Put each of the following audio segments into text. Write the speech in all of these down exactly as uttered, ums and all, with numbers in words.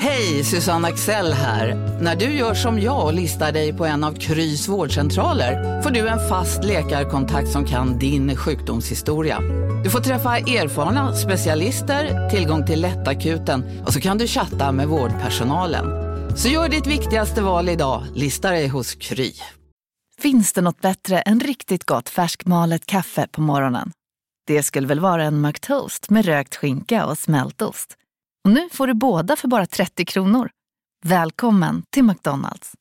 Hej, Susanne Axel här. När du gör som jag och listar dig på en av Krys vårdcentraler får du en fast läkarkontakt som kan din sjukdomshistoria. Du får träffa erfarna specialister, tillgång till lättakuten och så kan du chatta med vårdpersonalen. Så gör ditt viktigaste val idag, lista dig hos Kry. Finns det något bättre än riktigt gott färskmalet kaffe på morgonen? Det skulle väl vara en McToast med rökt skinka och smältost. Och nu får du båda för bara trettio kronor. Välkommen till McDonald's.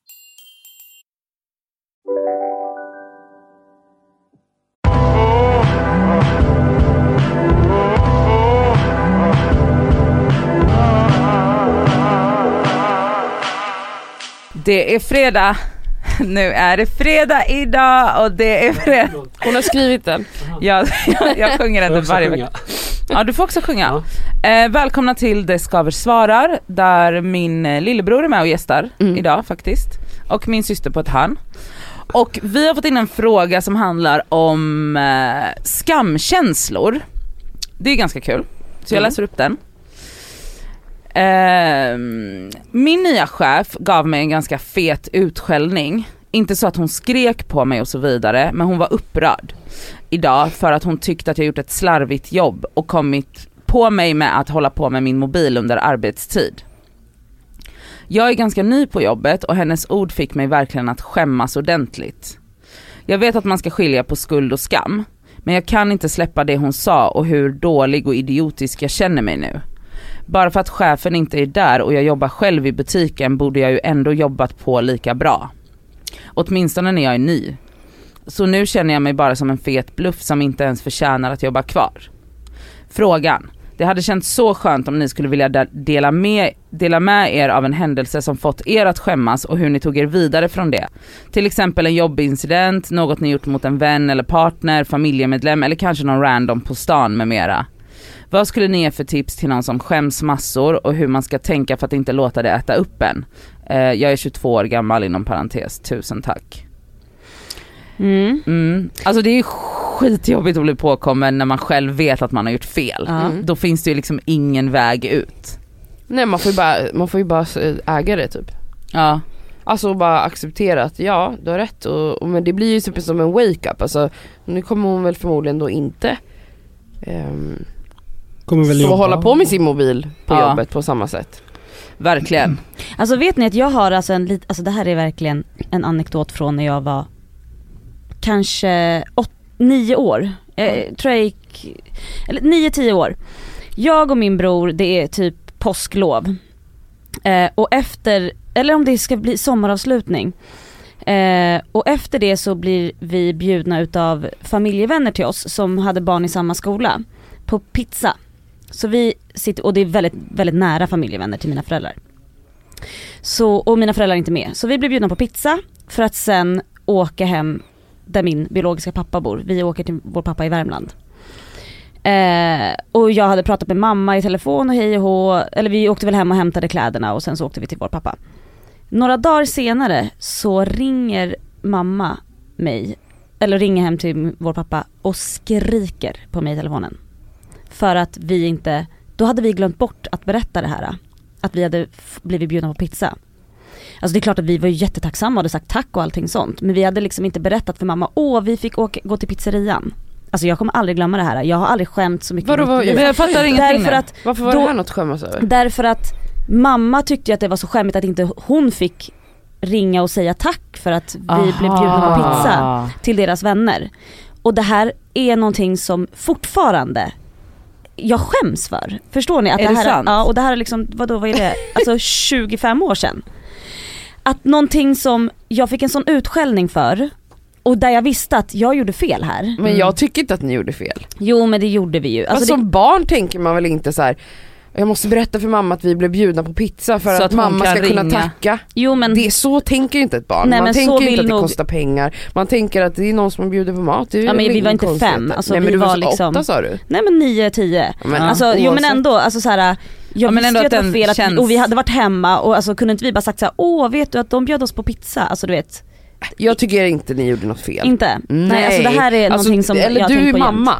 Det är fredag. Nu är det fredag idag och det är fredag. Hon har skrivit den. Ja, jag, jag sjunger den varje vecka. Ja, du får också sjunga. Ja. Eh, välkomna till Det Skaver svarar, där min eh, lillebror är med och gästar mm. idag faktiskt. Och min syster på ett hörn. Och vi har fått in en fråga som handlar om eh, skamkänslor. Det är ganska kul. Så jag mm. läser upp den. Eh, min nya chef gav mig en ganska fet utskällning. Inte så att hon skrek på mig och så vidare, men hon var upprörd idag för att hon tyckte att jag gjort ett slarvigt jobb och kommit på mig med att hålla på med min mobil under arbetstid. Jag är ganska ny på jobbet och hennes ord fick mig verkligen att skämmas ordentligt. Jag vet att man ska skilja på skuld och skam, men jag kan inte släppa det hon sa och hur dålig och idiotisk jag känner mig nu. Bara för att chefen inte är där och jag jobbar själv i butiken borde jag ju ändå jobbat på lika bra. Åtminstone när jag är ny. Så nu känner jag mig bara som en fet bluff som inte ens förtjänar att jobba kvar. Frågan. Det hade känts så skönt om ni skulle vilja dela med, dela med er av en händelse som fått er att skämmas och hur ni tog er vidare från det. Till exempel en jobbincident, något ni gjort mot en vän eller partner, familjemedlem eller kanske någon random på stan med mera. Vad skulle ni ge för tips till någon som skäms massor och hur man ska tänka för att inte låta det äta upp en? Eh, jag är tjugotvå år gammal inom parentes. Tusen tack. Mm. Mm. Alltså det är ju skitjobbigt att bli påkommen när man själv vet att man har gjort fel. Mm. Då finns det ju liksom ingen väg ut. Nej, man får ju bara, man får ju bara äga det typ. Ja. Alltså bara acceptera att ja, du har rätt. Och, och, men det blir ju typ som en wake-up. Alltså, nu kommer hon väl förmodligen då inte um, kommer väl så hålla på med sin mobil på ja. jobbet på samma sätt. Verkligen. Alltså vet ni att jag har alltså en lit, alltså det här är verkligen en anekdot från när jag var kanske åt, nio år. Jag tror jag gick, eller nio, tio år. Jag och min bror, det är typ påsklov. Eh, och efter, eller om det ska bli sommaravslutning. Eh, och efter det så blir vi bjudna utav familjevänner till oss som hade barn i samma skola på pizza. Så vi sitter, och det är väldigt, väldigt nära familjevänner till mina föräldrar. Så, och mina föräldrar är inte med. Så vi blir bjudna på pizza för att sen åka hem där min biologiska pappa bor. Vi åker till vår pappa i Värmland. Eh, och jag hade pratat med mamma i telefon och hej och hå. Eller vi åkte väl hem och hämtade kläderna och sen så åkte vi till vår pappa. Några dagar senare så ringer mamma mig, eller ringer hem till vår pappa och skriker på mig i telefonen. För att vi inte, då hade vi glömt bort att berätta det här. Att vi hade blivit bjudna på pizza. Alltså det är klart att vi var jättetacksamma och hade sagt tack och allting sånt. Men vi hade liksom inte berättat för mamma, åh vi fick åka, gå till pizzerian. Alltså jag kommer aldrig glömma det här. Jag har aldrig skämt så mycket. Vadå, vad, men jag fattar ingenting. Därför att, varför var då, det här något skämmas över? Därför att mamma tyckte att det var så skämmigt att inte hon fick ringa och säga tack för att vi Aha. blev bjudna på pizza till deras vänner. Och det här är någonting som fortfarande jag skäms för. Förstår ni? Att är det det här, sant? Ja, och det här är liksom, vadå, vad är det? Alltså tjugofem år sedan. Att någonting som jag fick en sån utskällning för och där jag visste att jag gjorde fel här. Men jag tycker inte att ni gjorde fel. Jo, men det gjorde vi ju. Alltså som det... barn tänker man väl inte så här: jag måste berätta för mamma att vi blev bjudna på pizza för så att, att mamma ska ringa. kunna tacka. Jo, men det är så tänker inte ett barn. Nej, man tänker inte att det nog... kostar pengar. Man tänker att det är någon som bjuder på mat. Ja, men vi var inte konstigt. fem. Alltså, Nej, men vi du var, var så liksom... åtta sa du. Nej, men nio, tio. Ja, men, alltså, ja, jo, men ändå alltså så här, jag ja, men visste ändå att det var fel att, känns... och vi hade varit hemma och alltså kunde inte vi bara sagt så här: åh, vet du att de bjöd oss på pizza? Alltså du vet. Jag tycker inte ni gjorde något fel. Inte. Nej, Nej, alltså det här är alltså, någonting som eller jag du tänkt är på mamma. Jämt.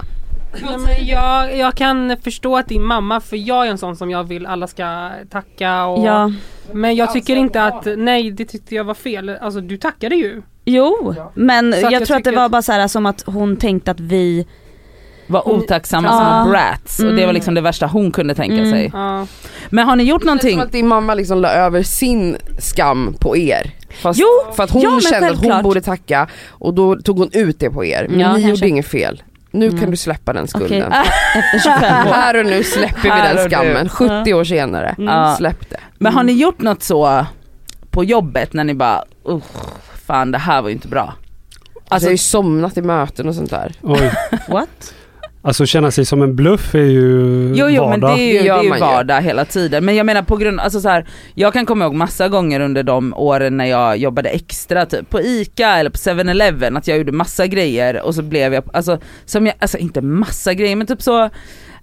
Nej, men jag, jag kan förstå att din mamma, för jag är en sån som jag vill alla ska tacka och, ja. Men jag tycker inte att, nej det tyckte jag var fel. Alltså du tackade ju. Jo, men jag, jag tror att det var bara så här som att hon tänkte att vi var otacksamma mm. som ja. brats. Och det var liksom det värsta hon kunde tänka mm. sig. Ja. Men har ni gjort någonting? Som att din mamma liksom la över sin skam på er. Fast Jo, för att hon ja, kände självklart. att hon borde tacka. Och då tog hon ut det på er. Men Ja, ni kanske. gjorde inget fel. Nu Mm. kan du släppa den skulden. Okej, efter tjugofem år. Här och nu släpper vi Här den och skammen. nu. sjuttio år senare. Ja. Släpp det. Men har ni gjort något så på jobbet när ni bara, uh, fan det här var ju inte bra? Alltså, Alltså, jag har ju somnat i möten och sånt där. Oj. What? Alltså känna sig som en bluff är ju jo jo men det vardag. är ju, Det det gör är ju man ju. vardag hela tiden. Men jag menar på grund, alltså så här, jag kan komma ihåg massa gånger under de åren när jag jobbade extra typ på Ica eller på seven eleven att jag gjorde massa grejer och så blev jag, alltså som jag, alltså inte massa grejer men typ så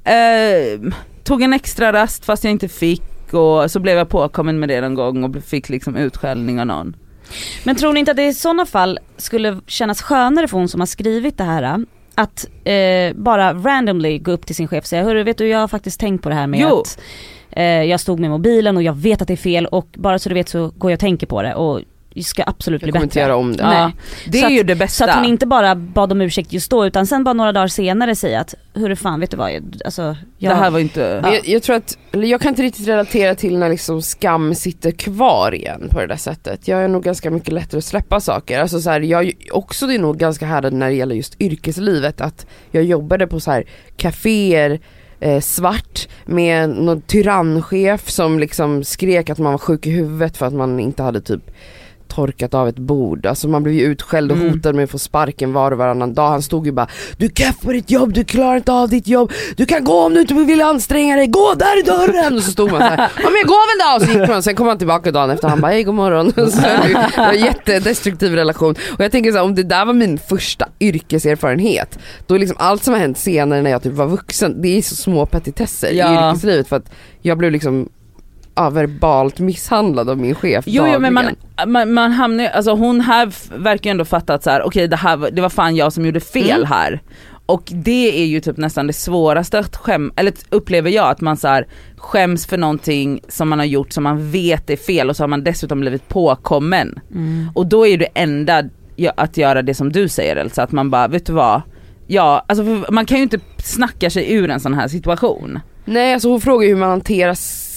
eh, tog en extra rast fast jag inte fick och så blev jag påkommen med det en gång och fick liksom utskällning av någon. Men tror ni inte att det i sådana fall skulle kännas skönare för hon som har skrivit det här att eh, bara randomly gå upp till sin chef och säga, hörru vet du jag har faktiskt tänkt på det här med Jo. att eh, jag stod med mobilen och jag vet att det är fel och bara så du vet så går jag och tänker på det och jag ska absolut Jag bli kommer inte bättre. göra om det. Nej. Ja, det Så är att- ju det bästa. Så att hon inte bara bad om ursäkt just då utan sen bara några dagar senare säga att hur fan vet du vad jag, alltså, jag, Det här var inte... Men jag, jag tror att, eller jag kan inte riktigt relatera till när liksom skam sitter kvar igen på det där sättet. Jag är nog ganska mycket lättare att släppa saker. Alltså så här, jag också det är nog ganska härligt när det gäller just yrkeslivet att jag jobbade på så här kaféer eh, svart med någon tyrannchef som liksom skrek att man var sjuk i huvudet för att man inte hade typ torkat av ett bord. Alltså man blev ju utskälld och Mm. hotad med att få sparken var och varannan dag. Han stod ju bara, du är kaff på ditt jobb, du klarar inte av ditt jobb, du kan gå om du inte vill anstränga dig, gå där i dörren! Och så stod man så här, ja men jag går väl då! Och så gick man, sen kom han tillbaka dagen efter, han bara, hej god morgon. Så det var en jättedestruktiv relation. Och jag tänker så här, om det där var min första yrkeserfarenhet, då är liksom allt som har hänt senare när jag typ var vuxen, det är så små petitesser Ja. i yrkeslivet för att jag blev liksom ja, verbalt misshandlad av min chef. Jo, jo men man, dagligen. man, man hamnar, alltså hon här f- verkar ju ändå fatta att så här, okej det här var- det var fan jag som gjorde fel Mm. här. Och det är ju typ nästan det svåraste att skäm, eller upplever jag att man så här skäms för någonting som man har gjort som man vet är fel och så har man dessutom blivit påkommen. Mm. Och då är ju det enda ja, att göra det som du säger, alltså att man bara, vet du vad? Ja, alltså för man kan ju inte snacka sig ur en sån här situation. Nej, alltså hon frågar ju hur man hanterar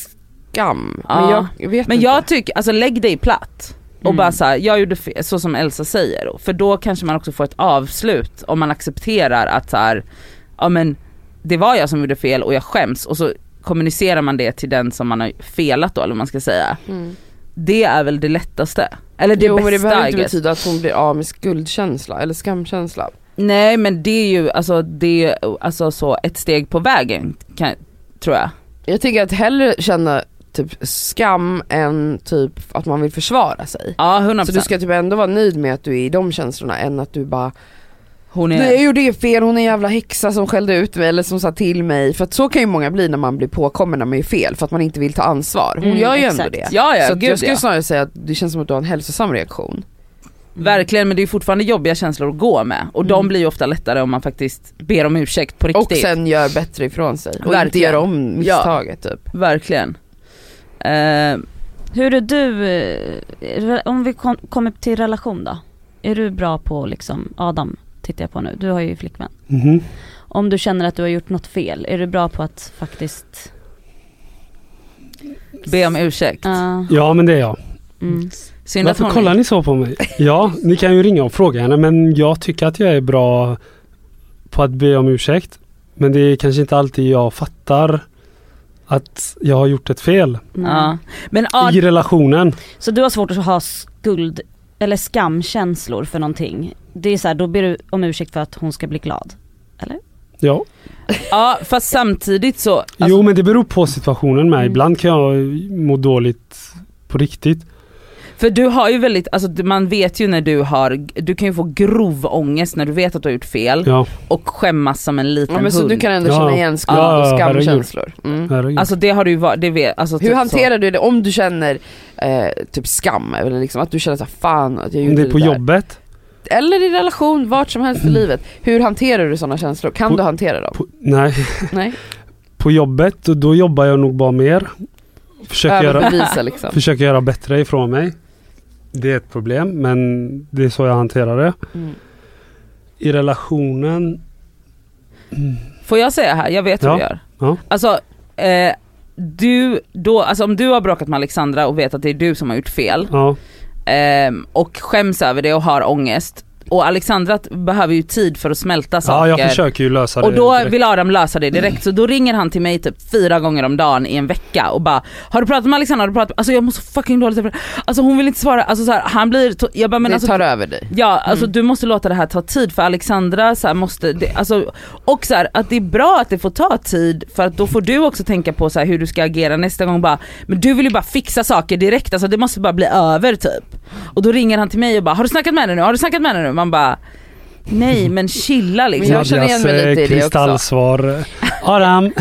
skam. Ja. Men jag, jag vet Men inte. jag tycker, alltså lägg dig platt och Mm. bara så här, jag gjorde fel, så som Elsa säger då. För då kanske man också får ett avslut om man accepterar att så här, ja men det var jag som gjorde fel och jag skäms och så kommunicerar man det till den som man har felat då eller vad man ska säga. Mm. Det är väl det lättaste. Eller det jo, bästa. men det behöver inte I guess. betyda att hon blir av med skuldkänsla eller skamkänsla. Nej men det är ju alltså, det är, alltså så ett steg på vägen kan, tror jag. Jag tycker att hellre känna typ skam än typ att man vill försvara sig. Ja, hundra Så procent. du ska typ ändå vara nöjd med att du är i de känslorna än att du bara Hon är... nej jag gjorde fel, hon är en jävla häxa som skällde ut mig eller som sa till mig. För att så kan ju många bli när man blir påkommen när man är fel för att man inte vill ta ansvar. Hon Mm, gör ju exakt. ändå det. Ja, ja, så att gud, jag skulle ja. snarare säga att det känns som att du har en hälsosam reaktion. Verkligen, men det är fortfarande jobbiga känslor att gå med. Och de Mm. blir ju ofta lättare om man faktiskt ber om ursäkt på riktigt. Och sen gör bättre ifrån sig. Och inte Verkligen. gör om misstaget typ. Verkligen. Eh, Hur är du, eh, om vi kom, kommer till relation då? Är du bra på liksom, Adam tittar jag på nu, du har ju flickvän. Mhm. Om du känner att du har gjort något fel, är du bra på att faktiskt be om ursäkt. Ja, Ja, men det är jag. mm. Synd att Varför hon... kollar ni så på mig? Ja, ni kan ju ringa och fråga henne, men jag tycker att jag är bra på att be om ursäkt. Men det är kanske inte alltid jag fattar att jag har gjort ett fel Nej. Ja. Men ja, i relationen. Så du har svårt att ha skuld eller skamkänslor för någonting. Det är så här, då ber du om ursäkt för att hon ska bli glad. Eller? Ja. ja, fast samtidigt så... Alltså, Jo, men det beror på situationen med. Mm. Ibland kan jag må dåligt på riktigt. för du har ju väldigt, alltså man vet ju när du har, du kan ju få grov ångest när du vet att du har gjort fel Ja, och skämmas som en liten Ja, men så hund. du kan ändå Ja. känna igen skuld Ja, och ja, herregud. skamkänslor. Mm. herregud. Alltså det har du ju varit, det vet, alltså Hur typ hanterar du det om du känner eh, typ skam eller liksom att du känner så här, fan att jag Om gjorde det är på där. jobbet. eller i relation, vart som helst i livet. Hur hanterar du sådana känslor? Kan på, du hantera dem? På, nej. nej. På jobbet, då, då jobbar jag nog bara mer. Försöker göra, liksom. försöker göra bättre ifrån mig. Det är ett problem, men det är så jag hanterar det. Mm. I relationen... Mm. Får jag säga här, jag vet hur ja. du gör. Ja. Alltså, eh, du, då, alltså om du har bråkat med Alexandra och vet att det är du som har gjort fel ja. eh, och skäms över det och har ångest, och Alexandra behöver ju tid för att smälta saker. Ja, jag försöker ju lösa det. Och då direkt. vill Adam lösa det direkt. Mm. Så då ringer han till mig typ fyra gånger om dagen i en vecka och bara, har du pratat med Alexandra? Har du pratat? Alltså jag måste fucking dåligt. Alltså hon vill inte svara. Alltså så här, han blir to- jag bara, men det alltså, tar över dig. Ja, alltså mm. du måste låta det här ta tid, för Alexandra så här, måste det, alltså, och så här, att det är bra att det får ta tid, för att då får du också tänka på så här, hur du ska agera nästa gång. Bara, men du vill ju bara fixa saker direkt. Alltså det måste bara bli över typ. Och då ringer han till mig och bara, har du snackat med henne nu? Har du snackat med henne nu? Man bara, nej men chilla liksom. Jag känner igen mig lite i det också. Kristallsvar. Adam,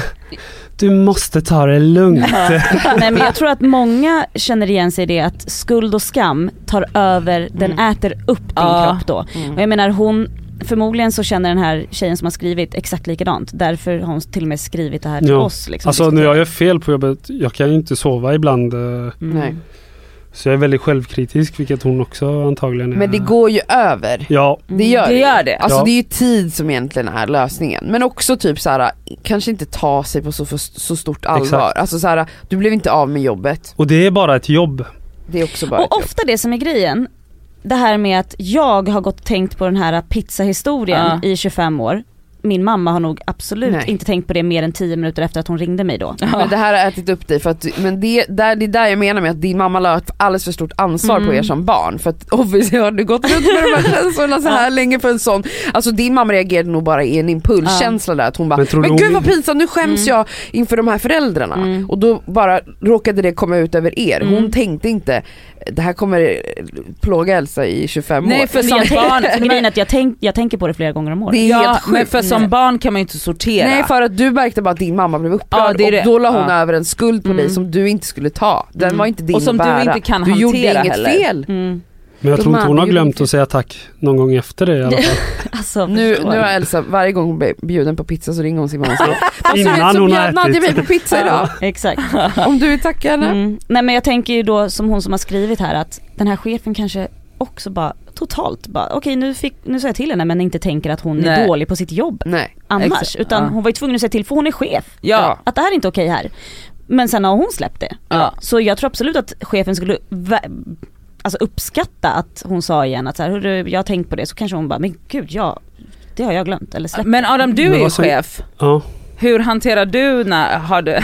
du måste ta det lugnt. Ja. Nej, men jag tror att många känner igen sig i det, att skuld och skam tar över, mm. den äter upp din ja. kropp då. Mm. Och jag menar, hon förmodligen så känner den här tjejen som har skrivit exakt likadant. Därför har hon till och med skrivit det här till ja. oss. Liksom. Alltså när jag gör fel på jobbet, jag kan ju inte sova ibland. Mm. Nej. Så jag är väldigt självkritisk, vilket hon också antagligen är. Men det går ju över. Ja. Det gör det. det. Gör det. Alltså ja. det är ju tid som egentligen är lösningen. Men också typ så här, kanske inte ta sig på så, för, så stort allvar. Exakt. Alltså så här, du blev inte av med jobbet. Och det är bara ett jobb. Det är också bara och ett ofta jobb. Det som är grejen, det här med att jag har gått och tänkt på den här pizzahistorien ja. i tjugofem år. Min mamma har nog absolut Nej. inte tänkt på det mer än tio minuter efter att hon ringde mig då. Ja. Men det här har ätit upp dig för att, men det, där, det är där jag menar med att din mamma la ett alldeles för stort ansvar mm. på er som barn, för att obviously har du gått runt med de här känslorna så här ja. länge för en sån. Alltså din mamma reagerade nog bara i en impulskänsla ja. där att hon bara, men, men gud vad pinsamt, nu skäms mm. jag inför de här föräldrarna mm. och då bara råkade det komma ut över er. Hon mm. tänkte inte, det här kommer plåga Elsa i tjugofem Nej, år. för som barn, grejen att jag, tänk, jag tänker på det flera gånger om året. Det är ja, helt sjukt. Men för som barn kan man ju inte sortera. Nej, för att du märkte bara att din mamma blev upprörd ja, det är det. Och då la hon ja. över en skuld på mm. dig som du inte skulle ta. Den mm. var inte din och som att bära. Du inte kan du hantera gjorde inget heller. fel. Mm. Men jag tror inte hon har glömt att säga tack någon gång efter det i alla fall. Alltså, nu, nu har Elsa, varje gång hon blir bjuden på pizza så ringer hon sin mamma och säger innan hon har ätit. Nadja mig på pizza idag. Ja, exakt. Om du vill tacka henne. Mm. Nej, men jag tänker ju då som hon som har skrivit här att den här chefen kanske också bara totalt bara okej okay, nu fick nu säger jag till henne, men inte tänker att hon Nej. är dålig på sitt jobb. Nej. Annars Exakt. utan ja. hon var ju tvungen att säga till, för hon är chef. Ja. Att det här är inte okej okay här. Men sen har hon släppt det. Ja. Så jag tror absolut att chefen skulle vä- alltså uppskatta att hon sa igen att så här, hur jag har tänkt på det, så kanske hon bara, men gud, ja, det har jag glömt eller släppt. Men Adam, du är ju chef. Ja. Hur hanterar du när har du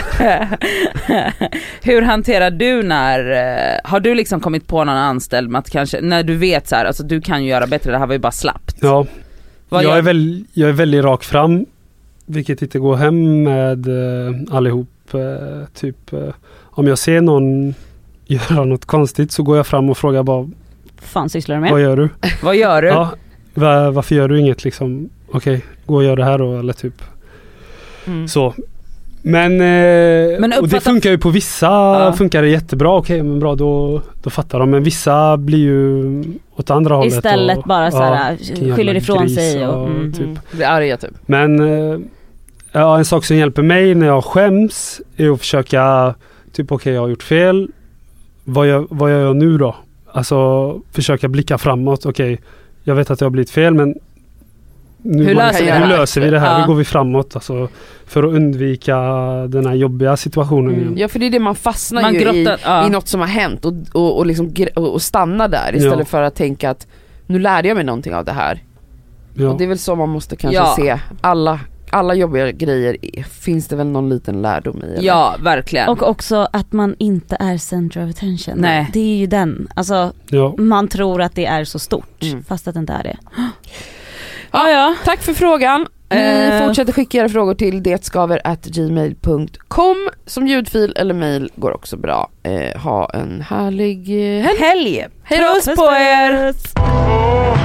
Hur hanterar du när har du liksom kommit på någon anställd med att kanske när du vet så här, alltså du kan ju göra bättre, det här var ju bara slappt. Ja. Vad jag gör... är väl jag är väldigt rak fram, vilket inte går hem med eh, allihop eh, typ eh, om jag ser någon göra något konstigt så går jag fram och frågar bara, fan sysslar du med? Vad gör du? Vad gör du? Ja, var, varför gör du inget liksom? Okej, okay, gå och gör det här då, eller typ mm. så. Men, eh, men uppfatta... och det funkar ju på vissa, ja. funkar det jättebra, okej okay, men bra, då, då fattar de, men vissa blir ju åt andra hållet. Istället och, bara så här, ja, skyller ifrån sig och, och mm, typ. mm. blir arga typ. Men eh, ja, en sak som hjälper mig när jag skäms är att försöka typ okej, okay, jag har gjort fel, vad gör, vad gör jag nu då? Alltså försöka blicka framåt, okej okay, jag vet att jag har blivit fel, men nu, hur löser, vi, hur löser vi det här? Ja. Hur går vi framåt? Alltså, för att undvika den här jobbiga situationen mm. igen. Ja, för det är det, man fastnar man ju grottar, i, ja. i något som har hänt och, och, och, liksom, och stanna där istället ja. för att tänka att nu lärde jag mig någonting av det här. Ja. Och det är väl så man måste kanske ja. se alla alla jobbiga grejer, finns det väl någon liten lärdom i? Eller? Ja, verkligen. Och också att man inte är center of attention. Nej. Det är ju den. Alltså, ja. man tror att det är så stort, mm. fast att det inte är det. Ja, ja. Tack för frågan. Ni uh. fortsätter skicka era frågor till detskaver at gmail punkt com. Som ljudfil eller mail går också bra. Uh, ha en härlig helg. helg. Hej då på er!